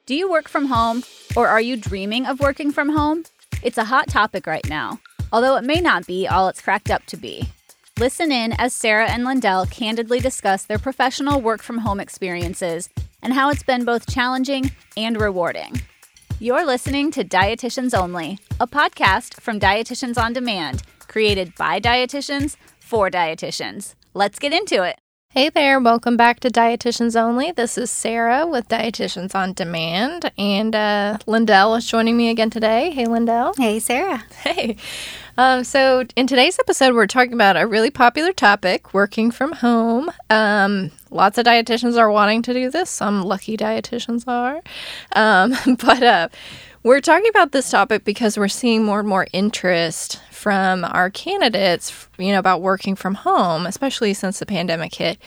Do you work from home, or are you dreaming of working from home? It's a hot topic right now, although it may not be all it's cracked up to be. Listen in as Sarah and Lindell candidly discuss their professional work-from-home experiences and how it's been both challenging and rewarding. You're listening to Dietitians Only, a podcast from Dietitians on Demand, created by dietitians for dietitians. Let's get into it. Hey there, welcome back to Dietitians Only. This is Sarah with Dietitians on Demand, and Lindell is joining me again today. Hey, Lindell. Hey, Sarah. Hey. So in today's episode, we're talking about a really popular topic, working from home. Lots of dietitians are wanting to do this. Some lucky dietitians are. But we're talking about this topic because we're seeing more and more interest from our candidates, about working from home, especially since the pandemic hit.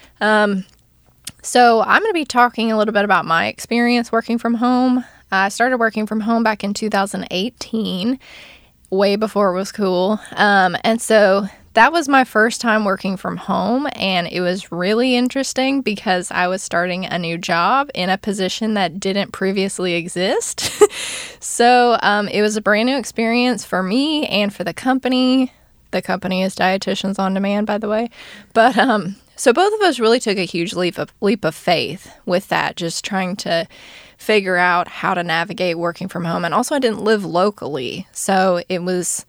So I'm going to be talking a little bit about my experience working from home. I started working from home back in 2018, way before it was cool. And so that was my first time working from home, and it was really interesting because I was starting a new job in a position that didn't previously exist. So it was a brand new experience for me and for the company. The company is Dietitians on Demand, by the way. But so both of us really took a huge leap of faith with that, just trying to figure out how to navigate working from home. And also I didn't live locally, so it was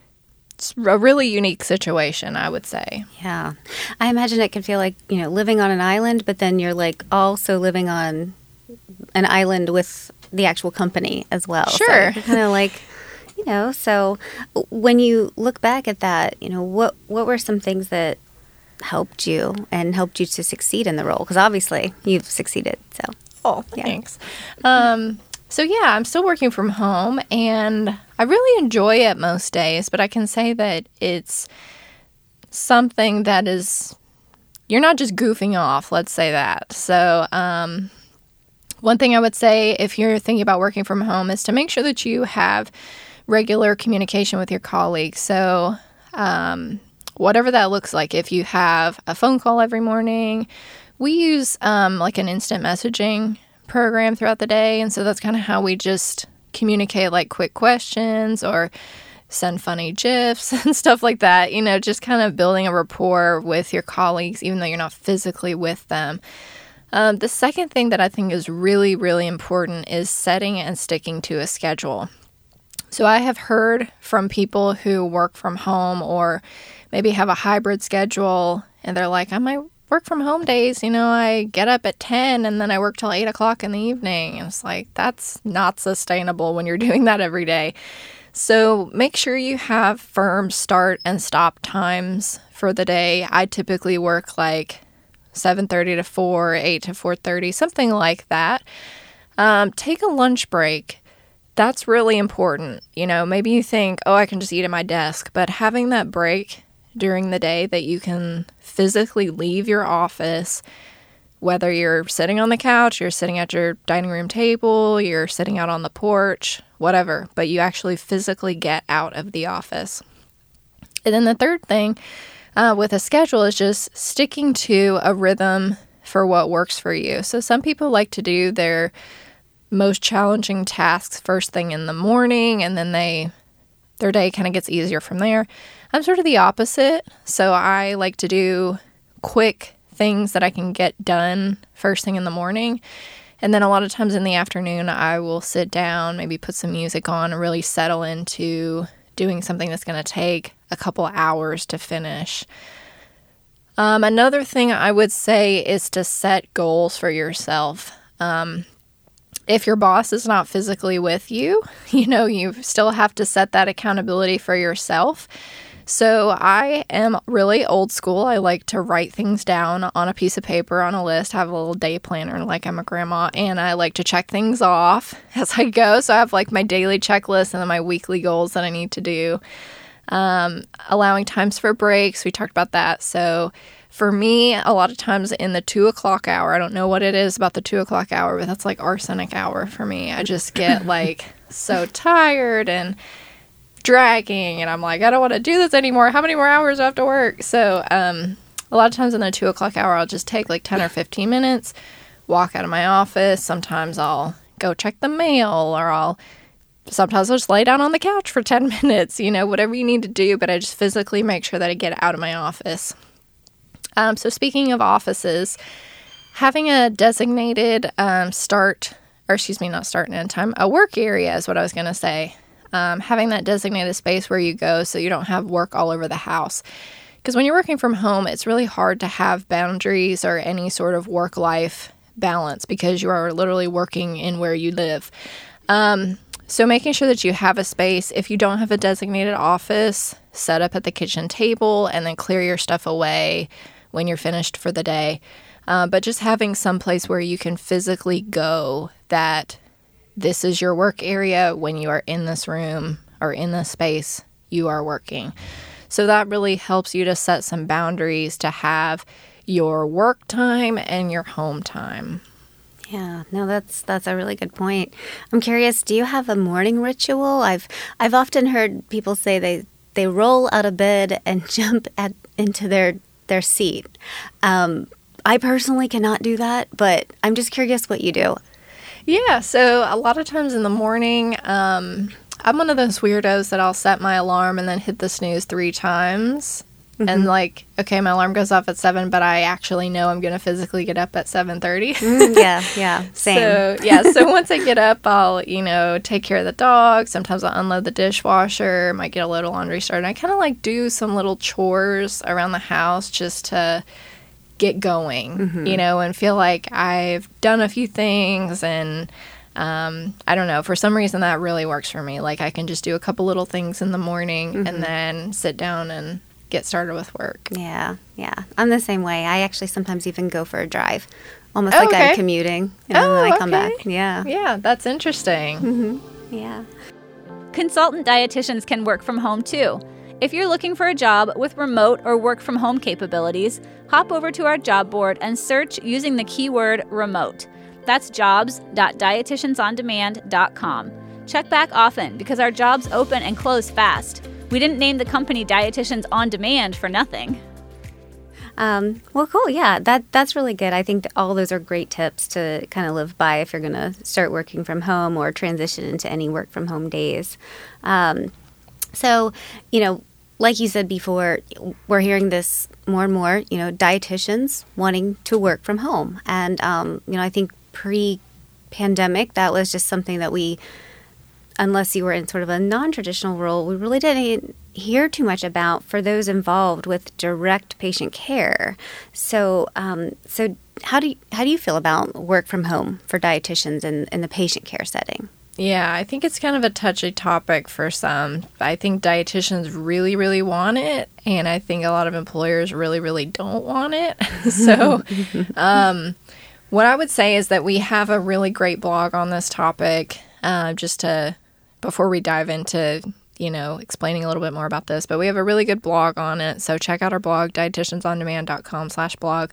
a really unique situation, I would say. Yeah. I imagine it can feel like, living on an island, but then you're also living on an island with the actual company as well. Sure. So kind of like, so when you look back at that, what were some things that helped you to succeed in the role? Because obviously you've succeeded, so. Oh, thanks. Yeah. So yeah, I'm still working from home, and I really enjoy it most days, but I can say that it's something that is, you're not just goofing off, let's say that. So one thing I would say if you're thinking about working from home is to make sure that you have regular communication with your colleagues. So whatever that looks like, if you have a phone call every morning, we use like an instant messaging program throughout the day, and so that's kind of how we just communicate, like quick questions or send funny GIFs and stuff like that, just kind of building a rapport with your colleagues even though you're not physically with them. The second thing that I think is really, really important is setting and sticking to a schedule. So I have heard from people who work from home or maybe have a hybrid schedule, and they're like, I might work from home days, I get up at 10 and then I work till 8 o'clock in the evening. And it's like, that's not sustainable when you're doing that every day. So make sure you have firm start and stop times for the day. I typically work like 7:30 to 4, 8 to 4:30, something like that. Take a lunch break. That's really important. Maybe you think, I can just eat at my desk, but having that break during the day that you can physically leave your office, whether you're sitting on the couch, you're sitting at your dining room table, you're sitting out on the porch, whatever, but you actually physically get out of the office. And then the third thing with a schedule is just sticking to a rhythm for what works for you. So some people like to do their most challenging tasks first thing in the morning, and then their day kind of gets easier from there. I'm sort of the opposite. So I like to do quick things that I can get done first thing in the morning. And then a lot of times in the afternoon, I will sit down, maybe put some music on, and really settle into doing something that's going to take a couple hours to finish. Another thing I would say is to set goals for yourself. If your boss is not physically with you, you still have to set that accountability for yourself. So I am really old school. I like to write things down on a piece of paper, on a list, have a little day planner like I'm a grandma, and I like to check things off as I go. So I have like my daily checklist and then my weekly goals that I need to do. Allowing times for breaks, we talked about that. So for me, a lot of times in the 2 o'clock hour, I don't know what it is about the 2 o'clock hour, but that's like arsenic hour for me. I just get so tired and dragging, and I'm like, I don't want to do this anymore. How many more hours do I have to work? So a lot of times in the 2 o'clock hour, I'll just take 10 or 15 minutes, walk out of my office. Sometimes I'll go check the mail, or sometimes I'll just lay down on the couch for 10 minutes, whatever you need to do, but I just physically make sure that I get out of my office. So speaking of offices, having a designated start and end time, a work area is what I was going to say. Having that designated space where you go so you don't have work all over the house. Because when you're working from home, it's really hard to have boundaries or any sort of work-life balance because you are literally working in where you live. So making sure that you have a space. If you don't have a designated office, set up at the kitchen table and then clear your stuff away when you're finished for the day. But just having some place where you can physically go that this is your work area. When you are in this room or in this space, you are working. So that really helps you to set some boundaries to have your work time and your home time. Yeah, no, that's a really good point. I'm curious, do you have a morning ritual? I've often heard people say they roll out of bed and jump into their seat. I personally cannot do that, but I'm just curious what you do. Yeah, so a lot of times in the morning, I'm one of those weirdos that I'll set my alarm and then hit the snooze 3 times. Mm-hmm. And okay, my alarm goes off at 7, but I actually know I'm going to physically get up at 7:30. Yeah, same. So once I get up, I'll, take care of the dog. Sometimes I'll unload the dishwasher, might get a little laundry started. I kind of do some little chores around the house just to get going, mm-hmm. And feel like I've done a few things. And I don't know, for some reason that really works for me. I can just do a couple little things in the morning mm-hmm. and then sit down and get started with work. Yeah. I'm the same way. I actually sometimes even go for a drive, almost like I'm commuting, and then I come back. Yeah, that's interesting. Mm-hmm. Yeah. Consultant dietitians can work from home too. If you're looking for a job with remote or work from home capabilities, hop over to our job board and search using the keyword remote. That's jobs.dietitiansondemand.com. Check back often because our jobs open and close fast. We didn't name the company Dietitians on Demand for nothing. Well, cool. Yeah, that's really good. I think all those are great tips to kind of live by if you're going to start working from home or transition into any work from home days. So, like you said before, we're hearing this more and more, dietitians wanting to work from home. And, I think pre-pandemic, that was just something that unless you were in sort of a non-traditional role, we really didn't hear too much about for those involved with direct patient care. So how do you feel about work from home for dietitians in the patient care setting? Yeah, I think it's kind of a touchy topic for some. I think dietitians really, really want it, and I think a lot of employers really, really don't want it. So what I would say is that we have a really great blog on this topic, before we dive into, explaining a little bit more about this, but we have a really good blog on it. So check out our blog, dietitiansondemand.com/blog.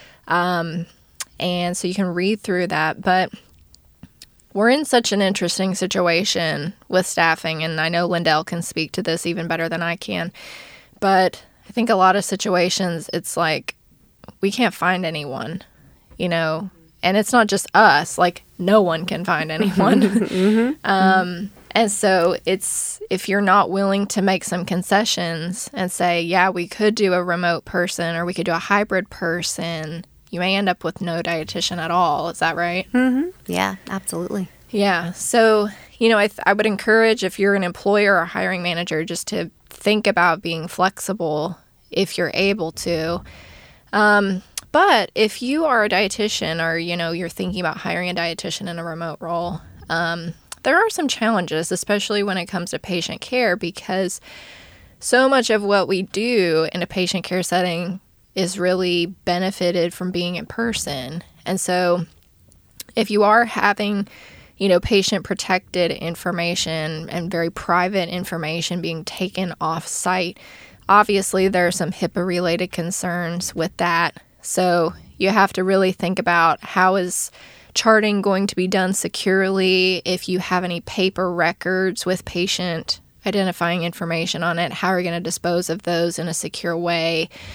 And so you can read through that, but we're in such an interesting situation with staffing, and I know Lindell can speak to this even better than I can, but I think a lot of situations, it's we can't find anyone, and it's not just us, no one can find anyone. Mm-hmm. And so if you're not willing to make some concessions and say, yeah, we could do a remote person or we could do a hybrid person, you may end up with no dietitian at all. Is that right? Mm-hmm. Yeah, absolutely. Yeah. So, I would encourage, if you're an employer or hiring manager, just to think about being flexible if you're able to. But if you are a dietitian or, you're thinking about hiring a dietitian in a remote role, there are some challenges, especially when it comes to patient care, because so much of what we do in a patient care setting is really benefited from being in person. And so if you are having, patient protected information and very private information being taken off site, obviously there are some HIPAA related concerns with that. So you have to really think about, how is charting going to be done securely? If you have any paper records with patient identifying information on it, how are you going to dispose of those in a secure way?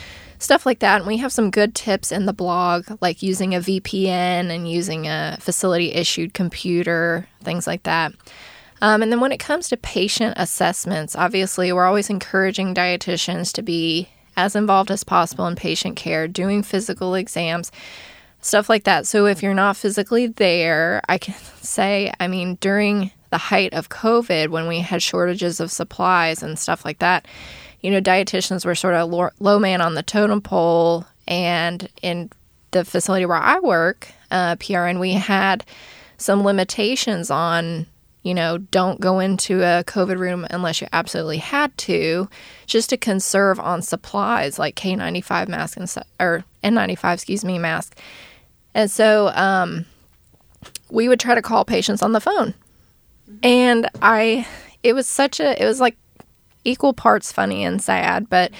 stuff like that. And we have some good tips in the blog, like using a VPN and using a facility-issued computer, things like that. And then when it comes to patient assessments, obviously we're always encouraging dietitians to be as involved as possible in patient care, doing physical exams, stuff like that. So if you're not physically there, I can say, I mean, during the height of COVID, when we had shortages of supplies and stuff like that, dietitians were sort of low man on the totem pole. And in the facility where I work, PRN, we had some limitations on, don't go into a COVID room unless you absolutely had to, just to conserve on supplies like K95 masks or N95, mask. And so we would try to call patients on the phone. And it was like equal parts funny and sad, but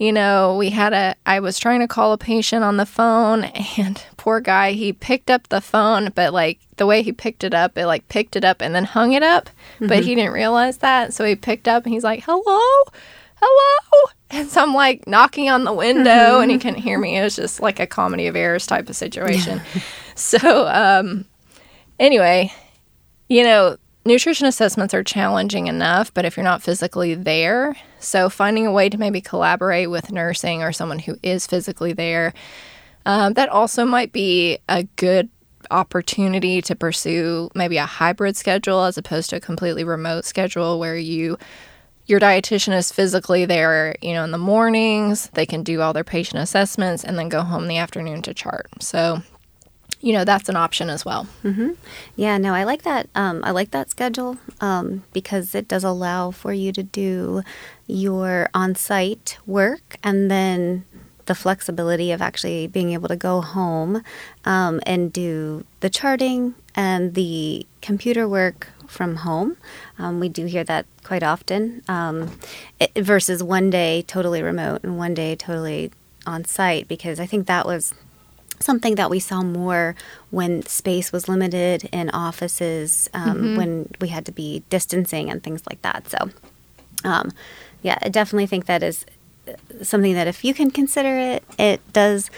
I was trying to call a patient on the phone, and poor guy, he picked up the phone, but like the way he picked it up, it like picked it up and then hung it up, but he didn't realize that. So he picked up and he's like, hello. And so I'm like knocking on the window and he couldn't hear me. It was just like a comedy of errors type of situation. So, anyway, nutrition assessments are challenging enough, but if you're not physically there, so finding a way to maybe collaborate with nursing or someone who is physically there, that also might be a good opportunity to pursue maybe a hybrid schedule as opposed to a completely remote schedule where your dietitian is physically there, in the mornings, they can do all their patient assessments and then go home in the afternoon to chart. So that's an option as well. Mm-hmm. Yeah, no, I like that. I like that schedule because it does allow for you to do your on-site work and then the flexibility of actually being able to go home and do the charting and the computer work from home. We do hear that quite often versus one day totally remote and one day totally on-site, because I think that was something that we saw more when space was limited in offices, when we had to be distancing and things like that. So, I definitely think that is something that if you can consider it, it does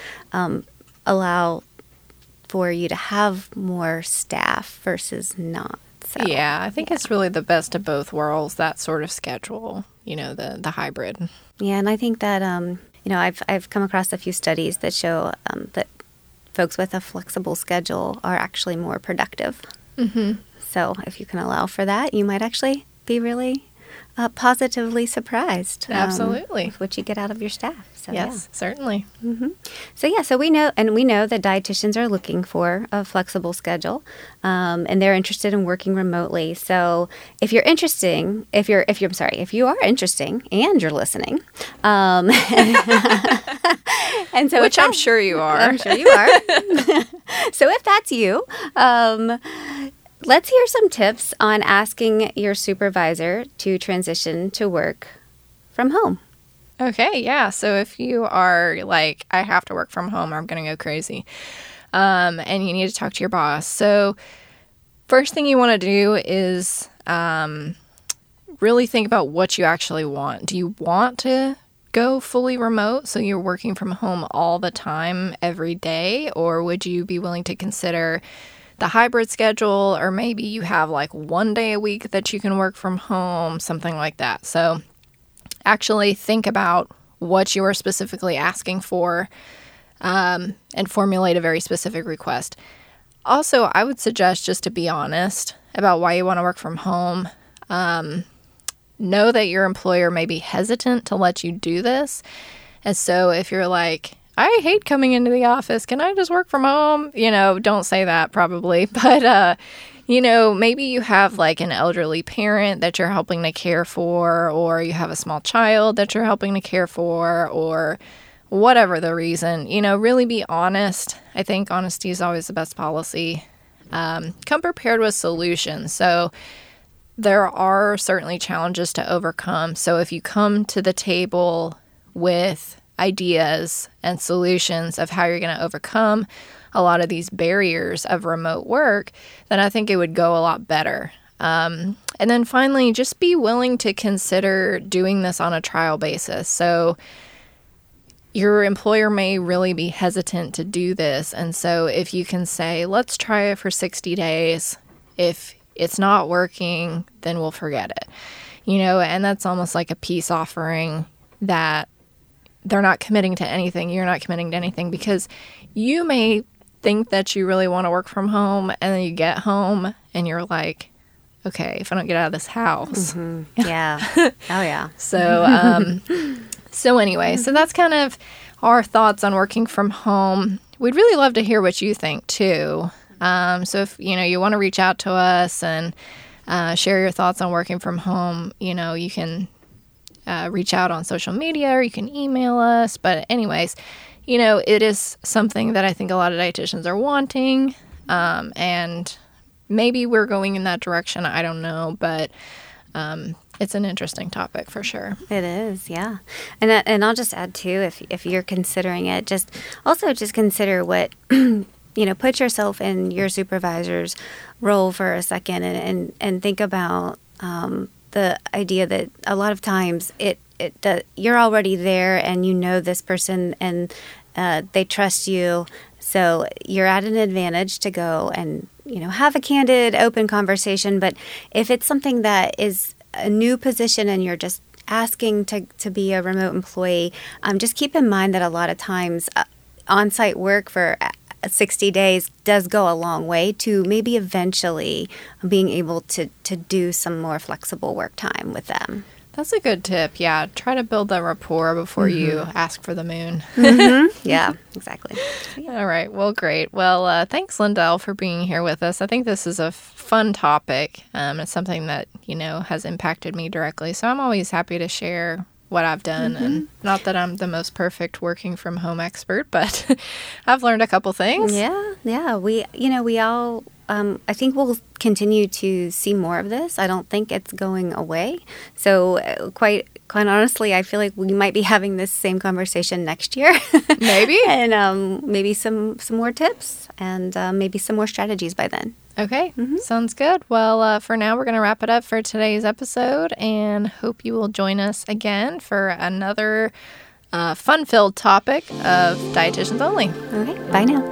allow for you to have more staff versus not. So, yeah, I think it's really the best of both worlds, that sort of schedule, the hybrid. Yeah, and I think that, I've come across a few studies that show that folks with a flexible schedule are actually more productive. Mm-hmm. So if you can allow for that, you might actually be really positively surprised. Absolutely. With what you get out of your staff. So, yes, certainly. Mm-hmm. So we know that dietitians are looking for a flexible schedule, and they're interested in working remotely. So if you are interesting and you're listening, and so which I'm sure you are. I'm sure you are. So if that's you, let's hear some tips on asking your supervisor to transition to work from home. Okay, yeah. So if you are like, I have to work from home or I'm going to go crazy, and you need to talk to your boss. So first thing you want to do is really think about what you actually want. Do you want to go fully remote so you're working from home all the time every day, or would you be willing to consider the hybrid schedule, or maybe you have like one day a week that you can work from home, something like that. So actually think about what you are specifically asking for and formulate a very specific request. Also, I would suggest just to be honest about why you want to work from home. Know that your employer may be hesitant to let you do this. And so if you're like, I hate coming into the office, can I just work from home? Don't say that probably. But, maybe you have like an elderly parent that you're helping to care for, or you have a small child that you're helping to care for, or whatever the reason. Really be honest. I think honesty is always the best policy. Come prepared with solutions. So there are certainly challenges to overcome. So if you come to the table with ideas and solutions of how you're going to overcome a lot of these barriers of remote work, then I think it would go a lot better. And then finally, just be willing to consider doing this on a trial basis. So your employer may really be hesitant to do this. And so if you can say, let's try it for 60 days, if it's not working, then we'll forget it. And that's almost like a peace offering that they're not committing to anything. You're not committing to anything because you may think that you really want to work from home, and then you get home and you're like, okay, if I don't get out of this house. Mm-hmm. Yeah. Oh, yeah. So anyway, so that's kind of our thoughts on working from home. We'd really love to hear what you think too. So if, you want to reach out to us and share your thoughts on working from home, you can reach out on social media or you can email us. But anyways, it is something that I think a lot of dietitians are wanting. And maybe we're going in that direction. I don't know. But it's an interesting topic for sure. It is, yeah. And I'll just add too, if you're considering it, just consider what, put yourself in your supervisor's role for a second and think about the idea that a lot of times you're already there and this person and they trust you. So you're at an advantage to go and, have a candid, open conversation. But if it's something that is a new position and you're just asking to be a remote employee, just keep in mind that a lot of times on-site work for 60 days does go a long way to maybe eventually being able to do some more flexible work time with them. That's a good tip. Yeah. Try to build that rapport before you ask for the moon. Mm-hmm. Yeah, exactly. Yeah. All right. Well, great. Well, thanks, Lindell, for being here with us. I think this is a fun topic. It's something that, has impacted me directly. So I'm always happy to share what I've done. And not that I'm the most perfect working from home expert, but I've learned a couple things. Yeah. We all, I think we'll continue to see more of this. I don't think it's going away. So quite honestly, I feel like we might be having this same conversation next year. Maybe. And maybe some more tips and maybe some more strategies by then. Okay. Sounds good. Well, for now, we're going to wrap it up for today's episode and hope you will join us again for another fun-filled topic of Dietitians Only. Okay. Bye now.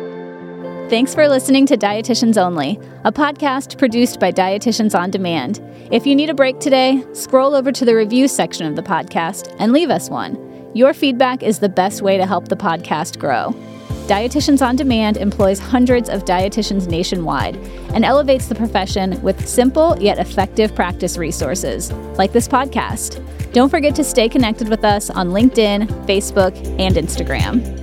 Thanks for listening to Dietitians Only, a podcast produced by Dietitians on Demand. If you need a break today, scroll over to the review section of the podcast and leave us one. Your feedback is the best way to help the podcast grow. Dietitians on Demand employs hundreds of dietitians nationwide and elevates the profession with simple yet effective practice resources, like this podcast. Don't forget to stay connected with us on LinkedIn, Facebook, and Instagram.